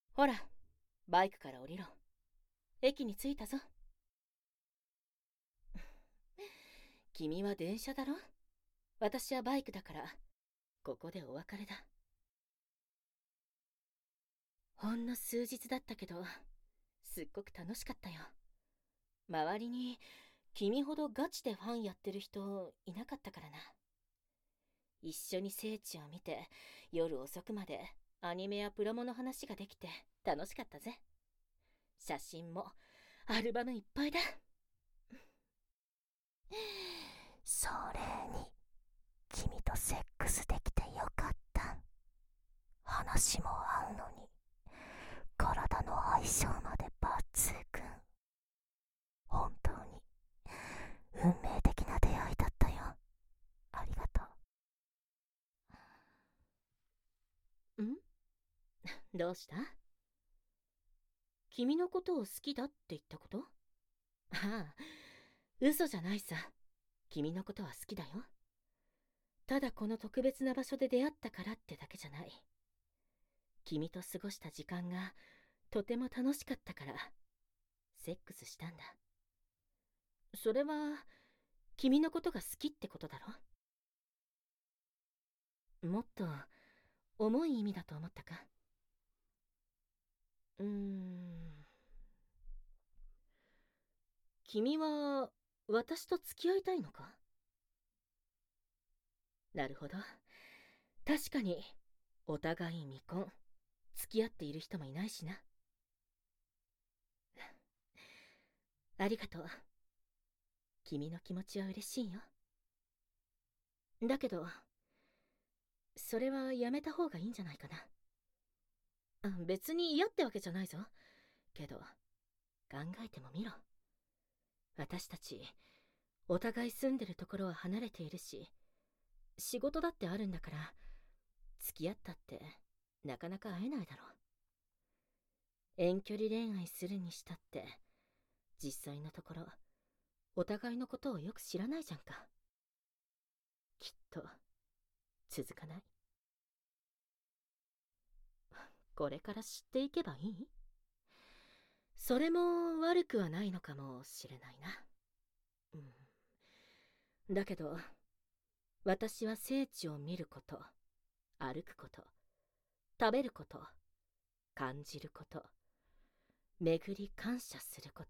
ほら、バイクから降りろ。駅に着いたぞ。君は電車だろ？私はバイクだから、ここでお別れだ。ほんの数日だったけど、すっごく楽しかったよ。周りに、君ほどガチでファンやってる人いなかったからな。一緒に聖地を見て、夜遅くまでアニメやプロモの話ができて楽しかったぜ。写真もアルバムいっぱいだ。 それに、君とセックスできてよかった。話も合うのに、体の相性まで抜群。本当に、運命的な出会いだったよ。ありがとう。 どうした？君のことを好きだって言ったこと？ああ、嘘じゃないさ。君のことは好きだよ。ただこの特別な場所で出会ったからってだけじゃない。君と過ごした時間がとても楽しかったから、セックスしたんだ。それは、君のことが好きってことだろ？もっと、重い意味だと思ったか？君は、私と付き合いたいのか？なるほど。確かに、お互い未婚、付き合っている人もいないしな。ありがとう。君の気持ちは嬉しいよ。だけど、それはやめた方がいいんじゃないかな。別に嫌ってわけじゃないぞ。けど、考えてもみろ。私たち、お互い住んでるところは離れているし、仕事だってあるんだから、付き合ったってなかなか会えないだろう。遠距離恋愛するにしたって、実際のところ、お互いのことをよく知らないじゃんか。きっと、続かない。これから知っていけばいい？それも悪くはないのかもしれないな。だけど、私は聖地を見ること、歩くこと、食べること、感じること、巡り感謝すること。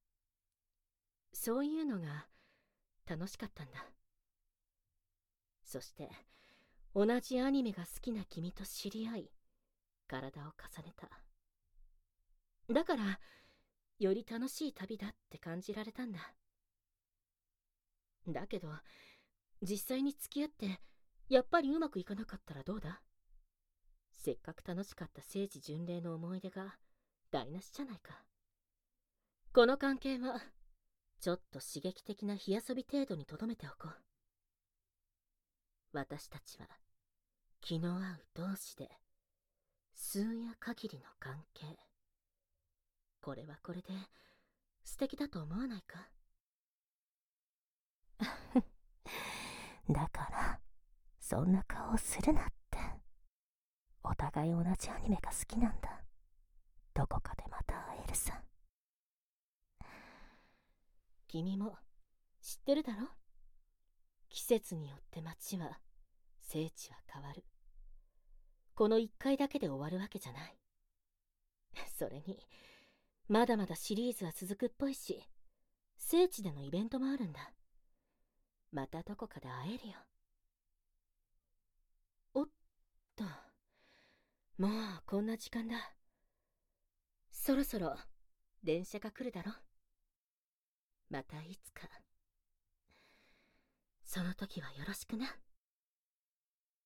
そういうのが楽しかったんだ。そして、同じアニメが好きな君と知り合い、体を重ねた。だから、より楽しい旅だって感じられたんだ。だけど、実際に付き合って、やっぱりうまくいかなかったらどうだ？せっかく楽しかった聖地巡礼の思い出が台無しじゃないか。この関係は、ちょっと刺激的な火遊び程度に留めておこう。私たちは、気の合う同士で、数夜限りの関係。これはこれで、素敵だと思わないか？ だから、そんな顔するなって。お互い同じアニメが好きなんだ。どこかでまた会えるさ。 君も知ってるだろ？季節によって街は、聖地は変わる。この一回だけで終わるわけじゃない。それに、まだまだシリーズは続くっぽいし、聖地でのイベントもあるんだ。またどこかで会えるよ。おっと、もうこんな時間だ。そろそろ電車が来るだろ？またいつか。その時はよろしくな。